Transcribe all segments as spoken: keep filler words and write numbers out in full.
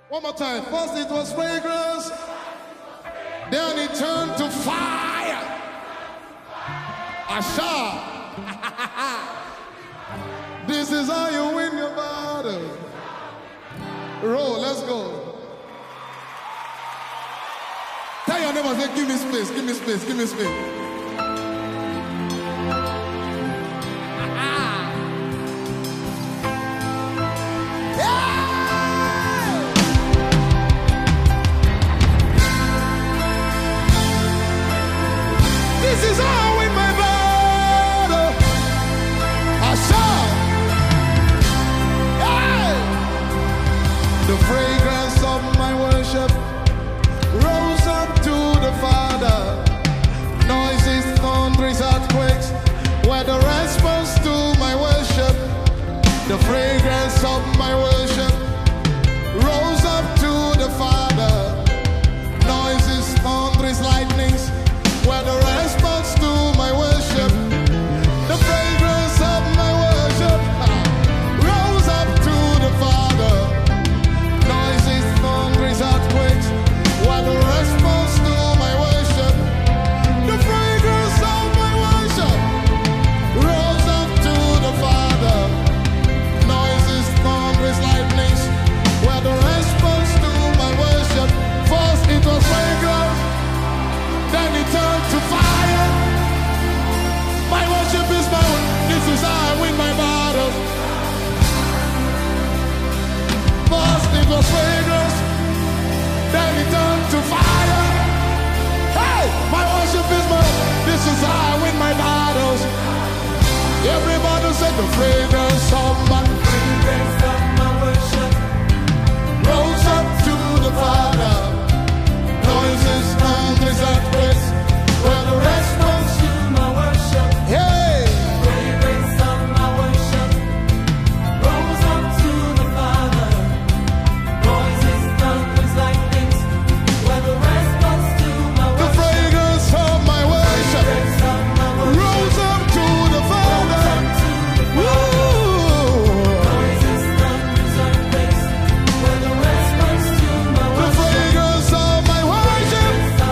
One more time. First it was fragrance, then it turned to fire. Asha. This is how you win your battle. Roll, let's go. Tell your neighbor, say, give me space, give me space, give me space. This is how I win my battle. I shout. Hey! The fragrance of my worship rose up to the Father. Noises, thunders, earthquakes were the response to my worship. The fragrance of my worship rose up to the Father. Noises, thunders, lightnings were the response to my worship. The fragrance of my worship rose up to the Father. Noises, thunders, earthquakes were the response to my worship. The fragrance of my worship rose up to the Father. Noises, thunders, lightnings were the response to my worship. First it was fragrance, then it turned to fire. My worship is my way. This is how I win my battles. First it was fragrance, then it turned to fire. Hey, my worship is my way. This is how I win my battles. Everybody said the fragrance of my fragrance of my worship rose up to the Father. Noises, thunders, earthquakes were the response to my worship. Hey! Fragrance of my worship rose up to the Father. Noises, thunders, lightnings were the response to my worship. The fragrance of my worship rose up to the Father. Noises, thunders, earthquakes were the response to my worship. The fragrance of my worship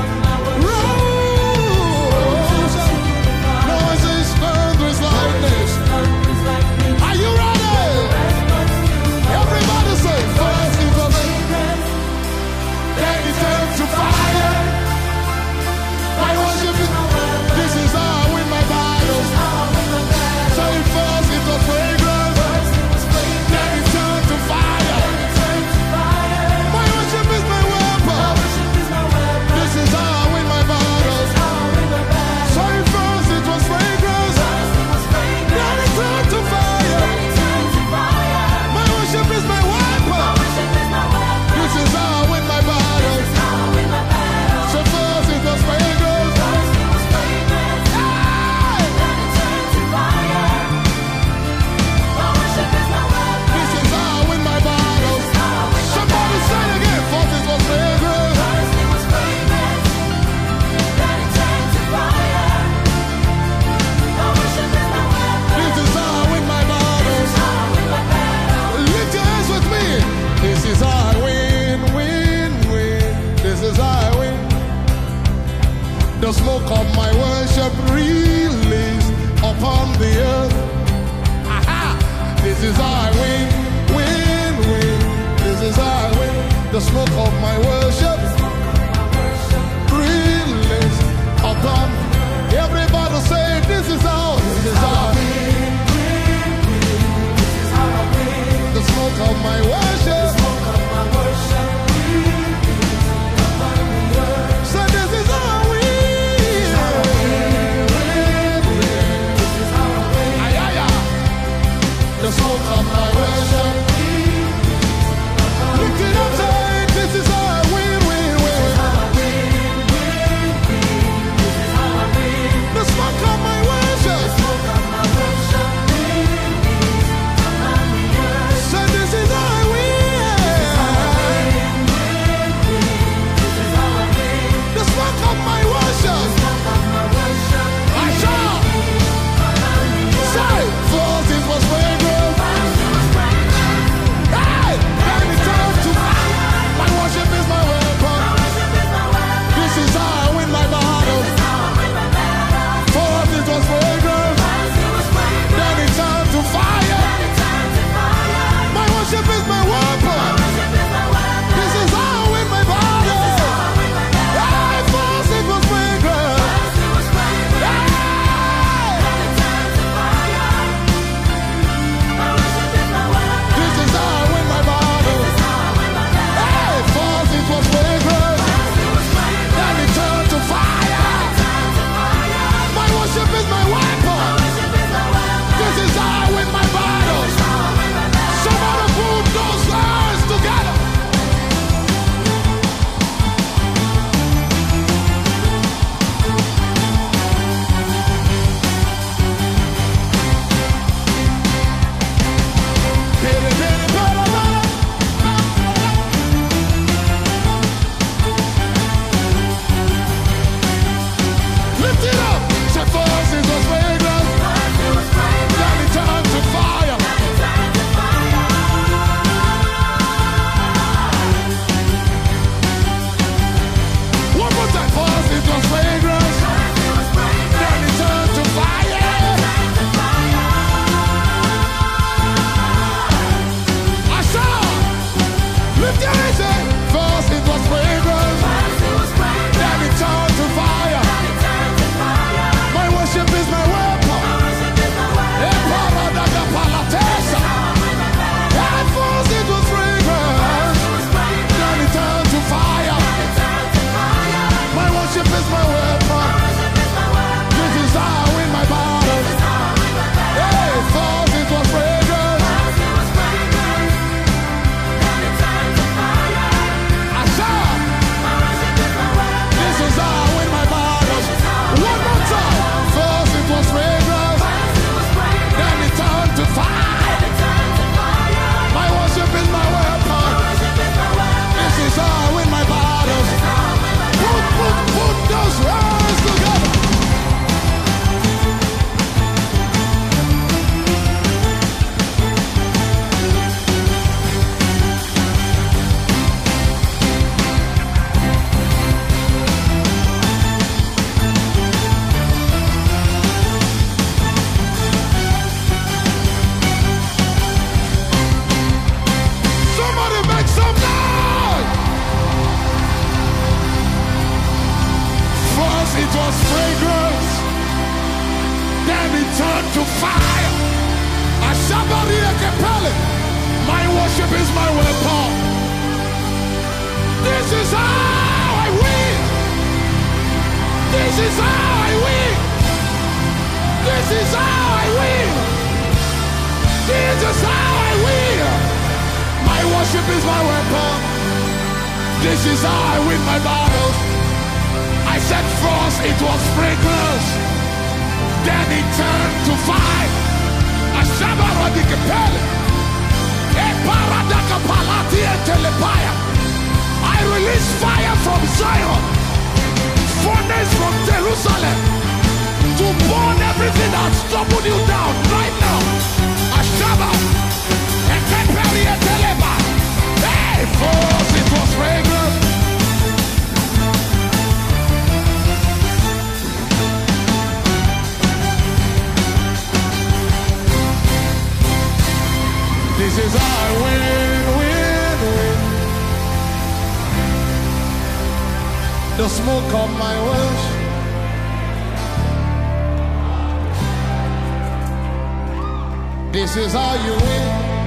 rose up. Noises, thunders, lightnings. Are you ready? Everybody say, first it was fragrance, then it turned to fire. My worship is, this is how I win my battles. Say first it was fragrance, then it turned to fire. My worship is my weapon. This is how I win my battles. Say first it was fragrance, then it turned to fire. My worship is my weapon. This is how I win my battles. So first it was fragrance. Hey! This is how I win my battles. Somebody say it again. First it was fragrance. This is how I win my battles. Lift your hands with me. This is how I win, win, win. This is how I win. The smoke of my worship released upon the earth. Aha! This is how I win, win, win. This is how I win. The smoke of my worship released upon. Everybody say, this is how, this is how. The smoke of my worship. So this is how I win. Ay, ay, ay. The smoke of my worship. Lift it up, say, this is how I win, win, win. The smoke of my worship. So this is how I win. fragrance. Then it turned to fire. My worship is my weapon. This is how I win. This is how I win. This is how I win. This is how I win. My worship is my weapon. This is how I win my battles. I said first it was fragrance, then it turned to fire. I release fire from Zion, furnace from Jerusalem, to burn everything that's troubled you down right now. Ashaba, hey, first it was fragrance. This is how I win, win, win. The smoke of my worship. This is how you win.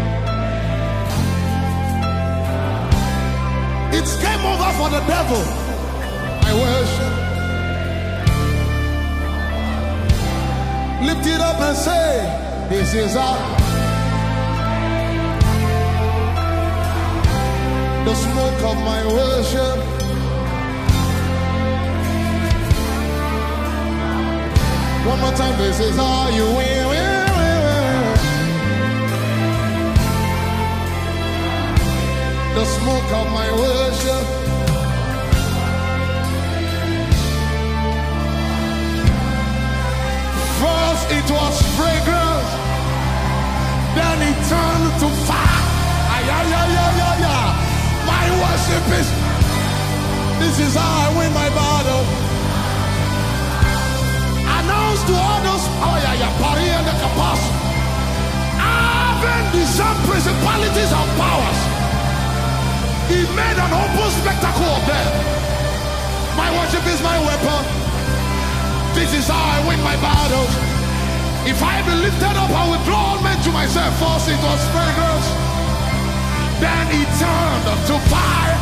It's game over for the devil. I worship. Lift it up and say, this is how. The smoke of my worship. One more time, this is how you win, win, win, win. The smoke of my worship. First it was fragrance, then it turned to fire. Ay, ay, ay, ay, ay, ay. My worship is, this is how I win my battle. Announce to all those, oh yeah, yeah, Paris and the capacity. Having discerned principalities and powers, he made an open spectacle of them. My worship is my weapon. This is how I win my battles. If I be lifted up, I will draw all men to myself. First it was fragrance, then he turned to fire.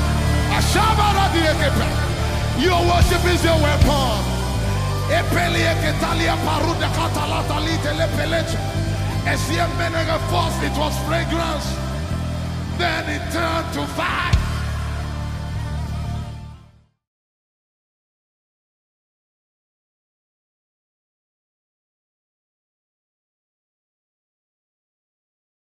Your worship is your weapon. First it was fragrance, then it turned to fire.